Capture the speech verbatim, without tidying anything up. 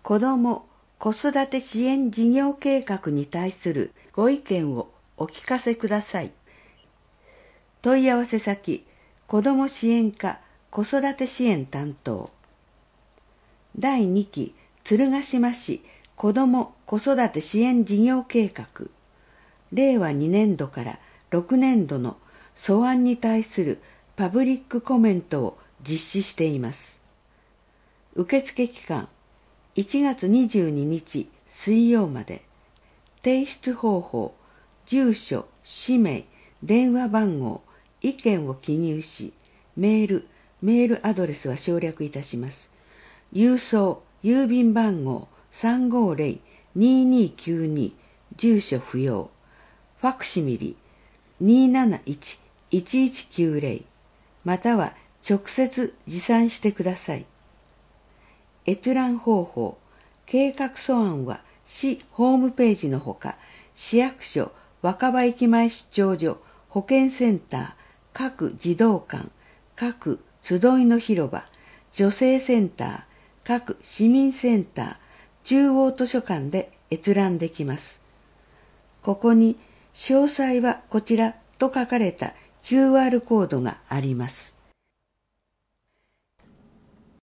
子ども・子育て支援事業計画に対するご意見をお聞かせください。問い合わせ先、子ども支援課子育て支援担当。だいにき鶴ヶ島市子ども・子育て支援事業計画、れいわにねんどからろくねんどの素案に対するパブリックコメントを実施しています。受付期間いちがつにじゅうににち水曜まで。提出方法、住所、氏名、電話番号、意見を記入し、メール、メールアドレスは省略いたします。郵送、郵便番号 さんごーぜろのにーにーきゅうに、住所不要。ファクシミリ にーなないち いちいちきゅうぜろ、または直接持参してください。閲覧方法、計画素案は市ホームページのほか、市役所、若葉駅前出張所、保健センター、各児童館、各集いの広場、女性センター、各市民センター、中央図書館で閲覧できます。ここに詳細はこちらと書かれた キューアール コードがあります。